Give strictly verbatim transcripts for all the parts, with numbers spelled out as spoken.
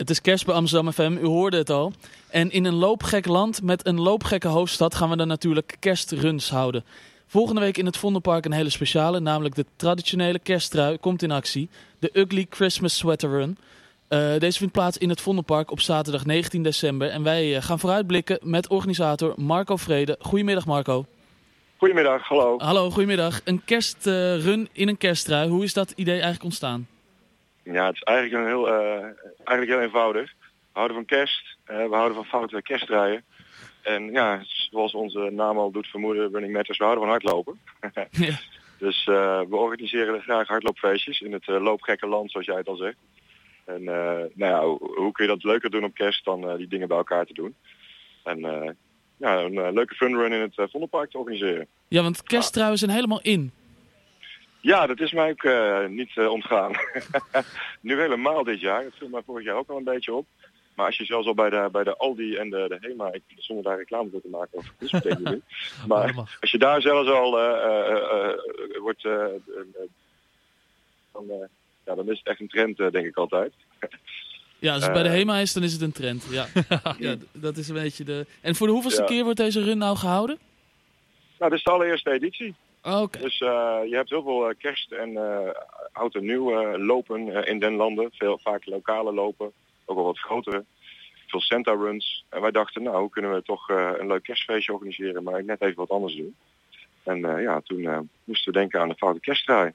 Het is kerst bij Amsterdam F M, u hoorde het al. En in een loopgek land met een loopgekke hoofdstad gaan we dan natuurlijk kerstruns houden. Volgende week in het Vondelpark een hele speciale, namelijk de traditionele kersttrui komt in actie. De Ugly Christmas Sweater Run. Uh, deze vindt plaats in het Vondelpark op zaterdag negentien december. En wij uh, gaan vooruitblikken met organisator Marco Vrede. Goedemiddag Marco. Goedemiddag, hallo. Hallo, goedemiddag. Een kerstrun uh, in een kersttrui. Hoe is dat idee eigenlijk ontstaan? Ja, het is eigenlijk, een heel, uh, eigenlijk heel eenvoudig. We houden van kerst, uh, we houden van foute kersttruien. En ja, zoals onze naam al doet vermoeden, Running Matters, we houden van hardlopen. Ja. Dus uh, we organiseren graag hardloopfeestjes in het uh, loopgekke land, zoals jij het al zegt. En uh, nou ja, hoe, hoe kun je dat leuker doen op kerst dan uh, die dingen bij elkaar te doen? En uh, ja, een uh, leuke funrun in het uh, Vondelpark te organiseren. Ja, want kersttruien zijn helemaal in. Ja, dat is mij ook uh, niet uh, ontgaan. Nu helemaal dit jaar. Het viel mij vorig jaar ook al een beetje op. Maar als je zelfs al bij de, bij de Aldi en de, de Hema, ik, zonder daar reclame voor te maken over discotheek, maar als je daar zelfs al uh, uh, uh, wordt, uh, uh, dan, uh, ja, dan is het echt een trend, uh, denk ik altijd. Ja, als het bij de Hema is, dan is het een trend. Ja, ja dat is een beetje de... En voor de hoeveelste ja. keer wordt deze run nou gehouden? Nou, dit is de allereerste editie. Oh, okay. Dus uh, je hebt heel veel uh, kerst en uh, oud en nieuw uh, lopen uh, in den landen. Veel, vaak lokale lopen, ook wel wat grotere. Veel Santa runs. En wij dachten, nou, hoe kunnen we toch uh, een leuk kerstfeestje organiseren, maar net even wat anders doen. En uh, ja, toen uh, moesten we denken aan de foute kersttrui.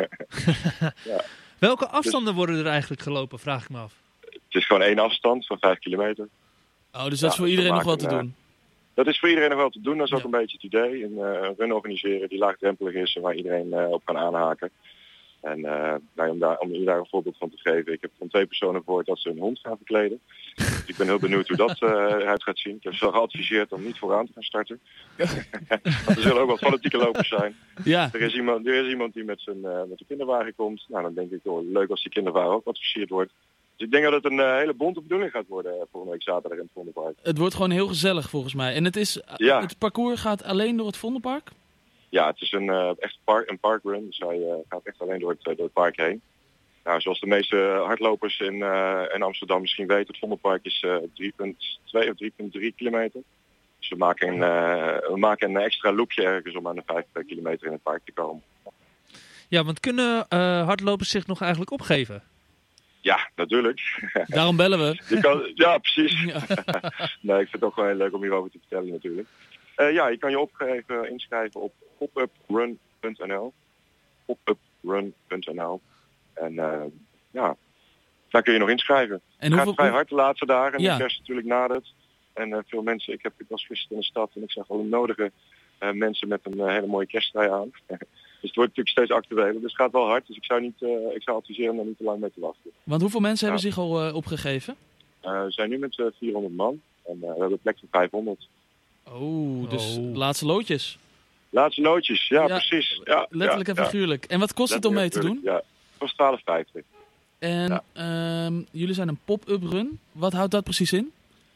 Ja. Welke afstanden dus, worden er eigenlijk gelopen, vraag ik me af? Het is gewoon één afstand van vijf kilometer. Oh, dus dat ja, is voor iedereen nog wel te doen? Dat is voor iedereen nog wel te doen. Dat is ook ja. een beetje het idee. Een uh, run organiseren die laagdrempelig is en waar iedereen uh, op kan aanhaken. En uh, nou, om, daar, om je daar een voorbeeld van te geven. Ik heb van twee personen gehoord dat ze hun hond gaan verkleden. Dus ik ben heel benieuwd hoe dat uh, eruit gaat zien. Ik heb ze al geadviseerd om niet vooraan te gaan starten. Want er zullen ook wat fanatieke lopers zijn. Ja. Er is iemand, er is iemand die met zijn uh, met de kinderwagen komt. Nou, dan denk ik, oh, leuk als die kinderwagen ook wat versierd wordt. Dus ik denk dat het een uh, hele bonte bedoeling gaat worden uh, volgende week zaterdag in het Vondelpark. Het wordt gewoon heel gezellig volgens mij. En het, is, ja. het parcours gaat alleen door het Vondelpark? Ja, het is een uh, echt park, een parkrun. Dus hij uh, gaat echt alleen door het, uh, door het park heen. Nou, zoals de meeste hardlopers in, uh, in Amsterdam misschien weten, het Vondelpark is uh, drie komma twee of drie komma drie kilometer. Dus we maken, een, uh, we maken een extra loopje ergens om aan de vijf kilometer in het park te komen. Ja, want kunnen uh, hardlopers zich nog eigenlijk opgeven? Ja, natuurlijk. Daarom bellen we. Je kan, ja, precies. Ja. Nee, ik vind het ook gewoon heel leuk om hierover te vertellen natuurlijk. Uh, ja, je kan je opgeven inschrijven op popuprun punt n l. popuprun punt n l. En uh, ja, daar kun je nog inschrijven. En het gaat vrij hard de laatste dagen. En ja. de kerst natuurlijk nadert. En uh, veel mensen, ik, heb, ik was gisteren in de stad en ik zag al nodige uh, mensen met een uh, hele mooie kersttrui aan. Dus het wordt natuurlijk steeds actueler. Dus het gaat wel hard. Dus ik zou, niet, uh, ik zou adviseren om daar niet te lang mee te wachten. Want hoeveel mensen ja. hebben zich al uh, opgegeven? Uh, we zijn nu met uh, vierhonderd man. En uh, we hebben plek voor vijfhonderd. Oh, dus oh. laatste loodjes. Laatste loodjes, ja, ja precies. Ja, letterlijk ja, en figuurlijk. Ja. En wat kost het om mee te doen? Ja, het kost twaalf vijftig. En ja. um, jullie zijn een pop-up run. Wat houdt dat precies in?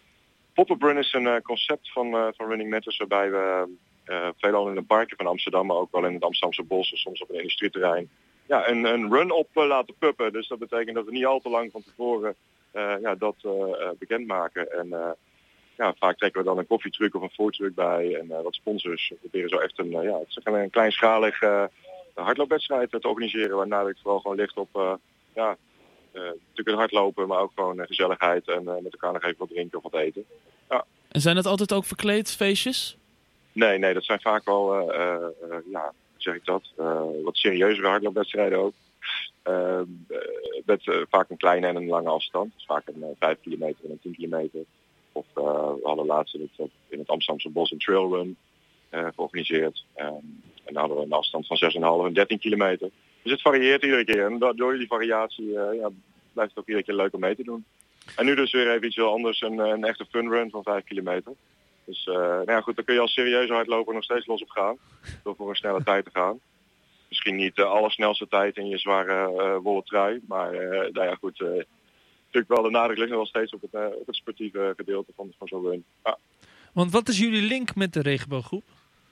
Pop-up run is een uh, concept van, uh, van Running Matters waarbij we uh, veelal in de parken van Amsterdam, maar ook wel in het Amsterdamse bos of soms op een industrieterrein, ja, een, een run op uh, laten puppen. Dus dat betekent dat we niet al te lang van tevoren uh, ja, dat uh, uh, bekendmaken. En uh, ja, vaak trekken we dan een koffietruck of een foodtruck bij en uh, wat sponsors. We proberen zo echt een, uh, ja, het is een kleinschalig uh, hardloopwedstrijd te organiseren, waarna het vooral gewoon ligt op uh, ja, uh, natuurlijk het hardlopen, maar ook gewoon uh, gezelligheid en uh, met elkaar nog even wat drinken of wat eten. Ja. En zijn dat altijd ook verkleed feestjes? Nee, nee, dat zijn vaak wel, uh, uh, ja, hoe zeg ik dat, uh, wat serieuzere hardloopwedstrijden ook. Uh, met uh, vaak een kleine en een lange afstand. Dus vaak een uh, vijf kilometer en een tien kilometer. Of uh, we hadden laatst in het, in het Amsterdamse bos een trailrun uh, georganiseerd. Um, en dan hadden we een afstand van zes komma vijf en dertien kilometer. Dus het varieert iedere keer. En door die variatie uh, ja, blijft het ook iedere keer leuk om mee te doen. En nu dus weer even iets heel anders. Een, een echte funrun van vijf kilometer. Dus uh, nou ja, goed, dan kun je als serieuze hardloper nog steeds los op gaan. Door voor een snelle tijd te gaan. Misschien niet de allersnelste tijd in je zware uh, wollen trui. Maar uh, nou ja, goed... Uh, natuurlijk wel de nadruk ligt nog wel steeds op het, uh, op het sportieve gedeelte van, van zo'n run. Ja. Want wat is jullie link met de regenbooggroep?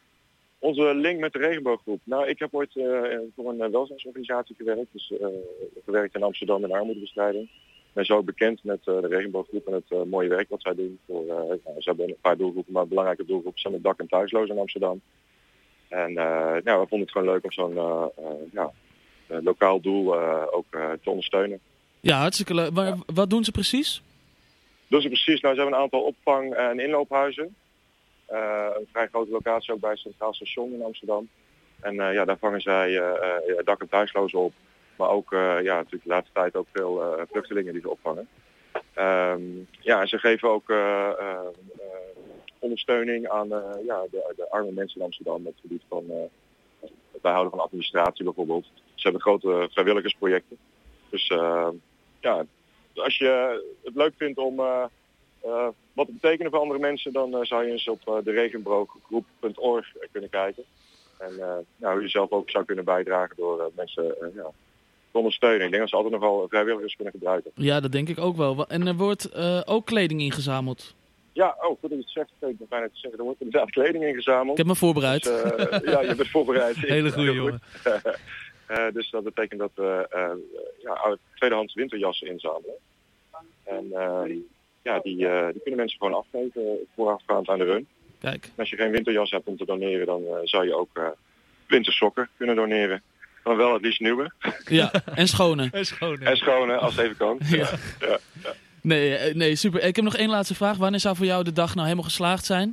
Onze link met de regenbooggroep? Nou, ik heb ooit uh, voor een uh, welzijnsorganisatie gewerkt. Dus uh, gewerkt in Amsterdam in armoedebestrijding. ben zo ook bekend met uh, de regenbooggroep en het uh, mooie werk wat zij doen. Voor, uh, nou, ze hebben een paar doelgroepen, maar een belangrijke doelgroep zijn het dak- en thuislozen in Amsterdam. En uh, nou, we vonden het gewoon leuk om zo'n uh, uh, ja, uh, lokaal doel uh, ook uh, te ondersteunen. Ja, hartstikke leuk. Maar ja. Wat doen ze precies? Doen ze precies? Nou, ze hebben een aantal opvang- en inloophuizen. Uh, een vrij grote locatie ook bij het Centraal Station in Amsterdam. En uh, ja, daar vangen zij uh, uh, dak- en thuislozen op. Maar ook, uh, ja, natuurlijk de laatste tijd ook veel uh, vluchtelingen die ze opvangen. Um, ja, en ze geven ook uh, uh, uh, ondersteuning aan uh, ja, de, de arme mensen in Amsterdam met het gebied van uh, het bijhouden van administratie bijvoorbeeld. Ze hebben grote vrijwilligersprojecten. Dus uh, ja, als je het leuk vindt om uh, uh, wat te betekenen voor andere mensen, dan uh, zou je eens op uh, de regenbooggroep punt org kunnen kijken. En uh, nou, hoe je zelf ook zou kunnen bijdragen door uh, mensen uh, ja, te ondersteunen. Ik denk dat ze altijd nog wel vrijwilligers kunnen gebruiken. Ja, dat denk ik ook wel. En er wordt uh, ook kleding ingezameld. Ja, oh, goed dat je het zegt. Ik ben bijna te zeggen, er wordt inderdaad kleding ingezameld. Ik heb me voorbereid. Dus, uh, ja, je bent voorbereid. Hele goede jongen. uh, dus dat betekent dat we uh, uh, ja, tweedehands winterjassen inzamelen. En uh, ja, die, uh, die kunnen mensen gewoon afgeven voorafgaand aan de run. Kijk. En als je geen winterjas hebt om te doneren, dan uh, zou je ook uh, wintersokken kunnen doneren. Dan wel het liefst nieuwe. Ja, en schone. En schone. En schone, als het even kan. Ja. Ja, ja, ja. Nee, nee, super. Ik heb nog één laatste vraag. Wanneer zou voor jou de dag nou helemaal geslaagd zijn?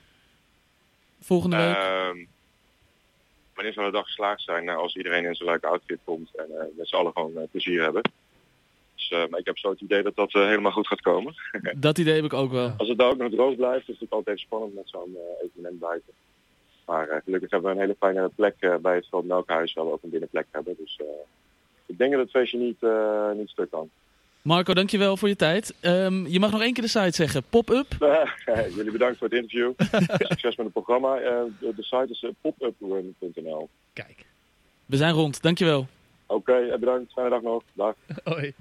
Volgende week? Uh, wanneer zou de dag geslaagd zijn? Nou, als iedereen in zijn leuke outfit komt en uh, met z'n allen gewoon uh, plezier hebben. Dus, uh, maar ik heb zo het idee dat dat uh, helemaal goed gaat komen. Dat idee heb ik ook wel. Als het daar ook nog droog blijft, is het altijd spannend met zo'n uh, evenement buiten. Maar uh, gelukkig hebben we een hele fijne plek uh, bij het Groot Melkhuis, waar we ook een binnenplek hebben. Dus uh, ik denk dat het feestje niet, uh, niet stuk kan. Marco, dankjewel voor je tijd. Um, je mag nog één keer de site zeggen. Pop-up. Uh, jullie bedankt voor het interview. Succes met het programma. Uh, de, de site is uh, pop up run punt n l. Kijk. We zijn rond. Dankjewel. Oké, okay, bedankt. Fijne dag nog. Dag. Hoi.